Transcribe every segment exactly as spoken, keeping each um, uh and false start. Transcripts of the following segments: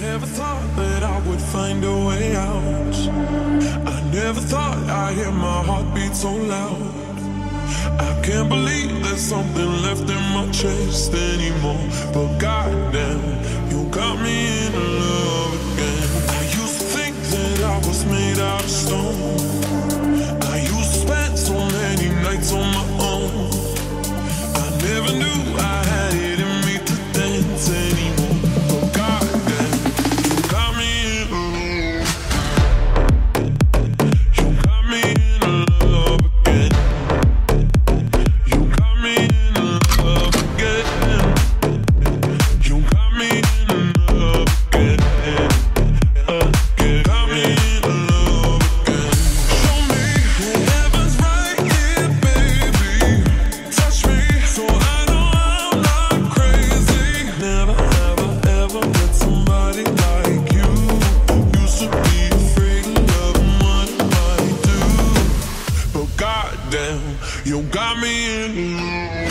Never thought that I would find a way out. I never thought I'd hear my heartbeat so loud. I can't believe there's something left in my chest anymore. But goddamn, you got me in love again. I used to think that I was made out of stone. I used to spend so many nights on my own. I never knew I had it in me to dance anymore. But goddamn, you got me in love. You got me in love again. You got me in love again. You got me in love again. Again, got me in love again. Show me that heaven's right here, baby. Touch me so I know I'm not crazy. Never, ever, ever met somebody like you. Used to be afraid of loving what it might do. But goddamn, you got me in love.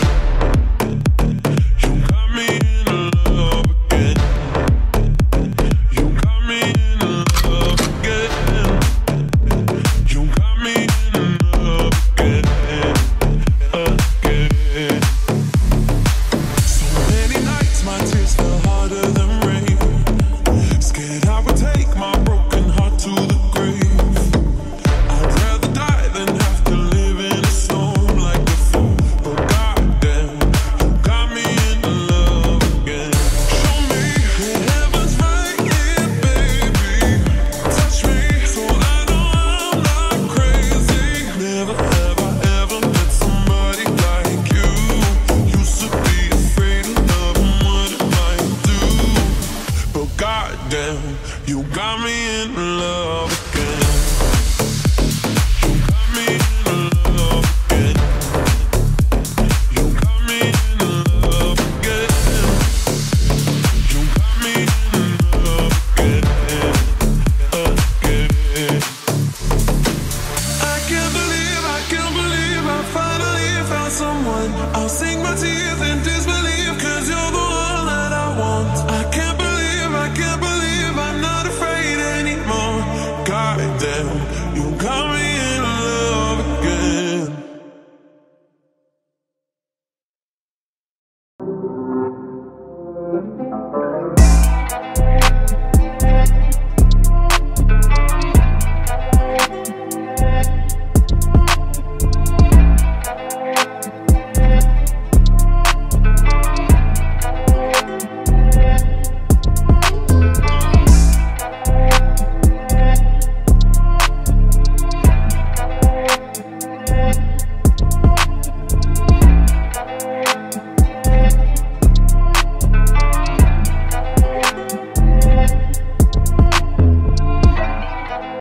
You got me in love again. You got me in love again. You got me in love again. Again. So many nights my tears fell harder than rain. Scared I would take my broken heart to the grave. I'd rather die than have to live in a storm like before. But goddamn, you got me in love again. Show me that heaven's right here, baby. Touch me so I know I'm not crazy. Never, ever, ever met somebody like you. Used to be afraid of loving what it might do. But goddamn, you got me in love again.